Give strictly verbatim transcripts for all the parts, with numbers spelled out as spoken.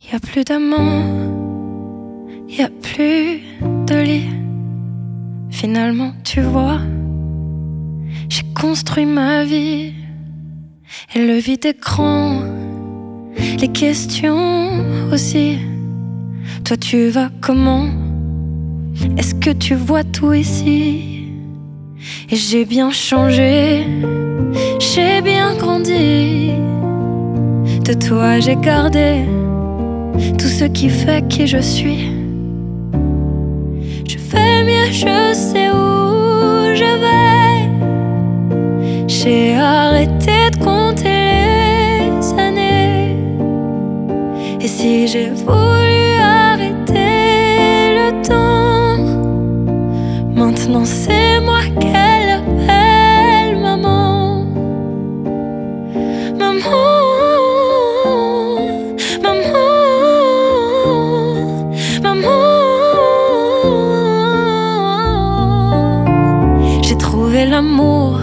Y a plus d'amants, y a plus de lit. Finalement, tu vois, j'ai construit ma vie. Et le vide est grand, les questions aussi. Toi, tu vas comment? Est-ce que tu vois tout ici? Et j'ai bien changé, j'ai bien grandi. De toi, j'ai gardé tout ce qui fait qui je suis. Je fais mieux, je sais où je vais. J'ai arrêté de compter les années. Et si j'ai voulu arrêter le temps, maintenant c'est moi qu'elle appelle maman. Maman, maman, maman. J'ai trouvé l'amour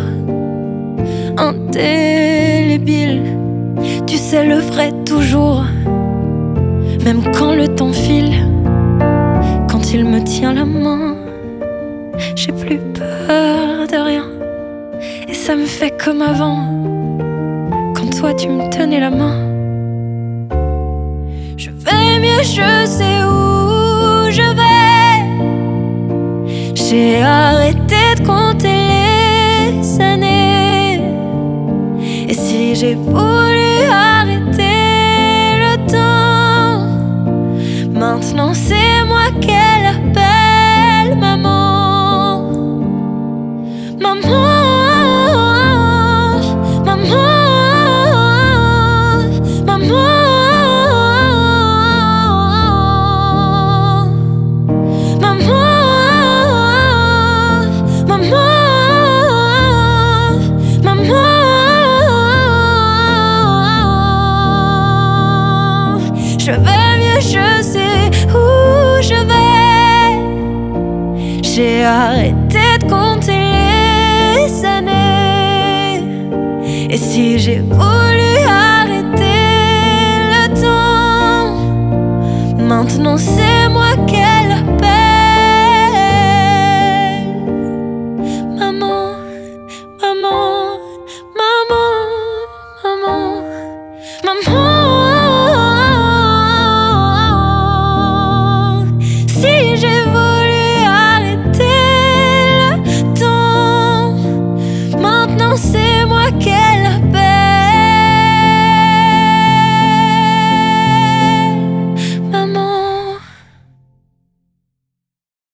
indélébile. Tu sais, le vrai toujours, même quand le temps file. Quand il me tient la main, j'ai plus peur de rien. Et ça me fait comme avant, quand toi tu me tenais la main. Je vais mieux, je sais où je vais. J'ai arrêté de compter les années. Et si j'ai voulu arrêter le temps, maintenant c'est moi qu'elle appelle maman. Maman, maman, maman, maman, maman, maman. Je vais mieux, je sais où je vais. J'ai arrêté de compter les années. Et si j'ai voulu